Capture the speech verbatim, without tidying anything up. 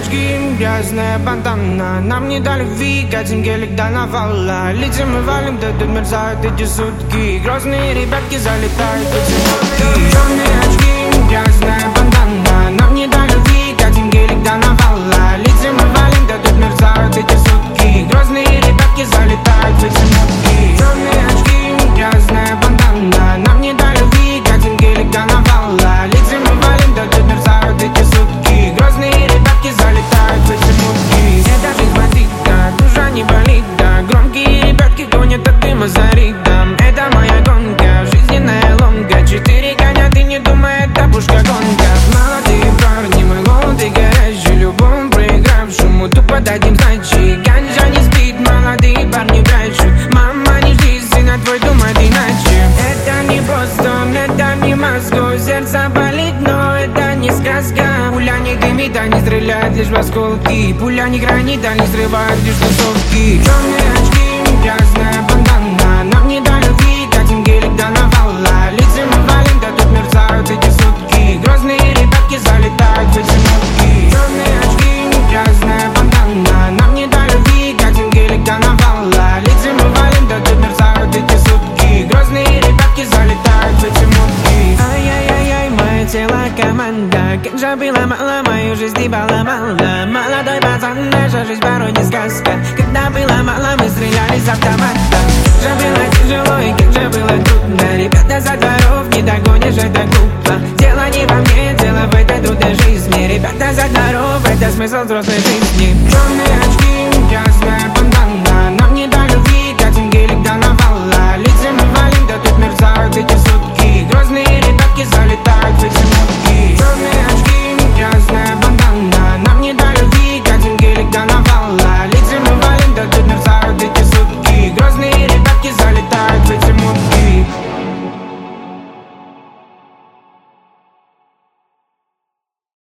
очки, грязная бандана. Нам не до любви, катим гелик до навала. Летим и валим, да тут мерзают эти сутки. Грозные ребятки залетают в эти нотки. Черные очки, грязная бандана. Нам не до любви, катим гелик до навала. Летим и валим, да тут мерзают эти сутки. Грозные ребятки залетают в эти нотки. Черные очки, грязная бандана. Нам не до любви, катим гелик до навала. Летим и валим, да тут мерзают эти сутки. Грозные ребятки залетают в эти мутки. Это жизнь бандита, душа не болит, да. Громкие ребятки гонят от дыма за ритм. Это моя гонка, жизненная ломка. Четыре коня, ты не думай, это пушка гонка. Молодые парни, мы голод и горячий. Любому проигравшему тупо дадим сдачи. Ганжа не спит, молодые парни прячут. Мама, не жди, сына твой думает иначе. Это не Бостон, это не Москва. Сердце болит, но это не сказка. Пуля не дымит, а не стреляет лишь в осколки. Пуля не гранит, а не срывает лишь тусовки. Черные очки, грязная бандана. Нам не до любви, катим гелик до навала. Летим и валим, да тут мерзают эти сутки. Грозные ребятки залетают в эти нотки. Черные очки, грязная бандана. Нам не до любви, катим гелик до навала. Летим и валим, да тут мерзают эти сутки. Грозные ребятки залетают в эти нотки. Ай-яй-яй-яй, мое тело команда. Как же было мало, мою жизнь и поломала. Молодой пацан, наша жизнь порой не сказка. Когда было мало, мы стреляли с автомата. Как же было тяжело и как же было трудно. Ребята за дворов не догонишь, это глупо. Дело не во мне, дело в этой трудной жизни. Ребята за дворов, это смысл взрослой жизни. Черные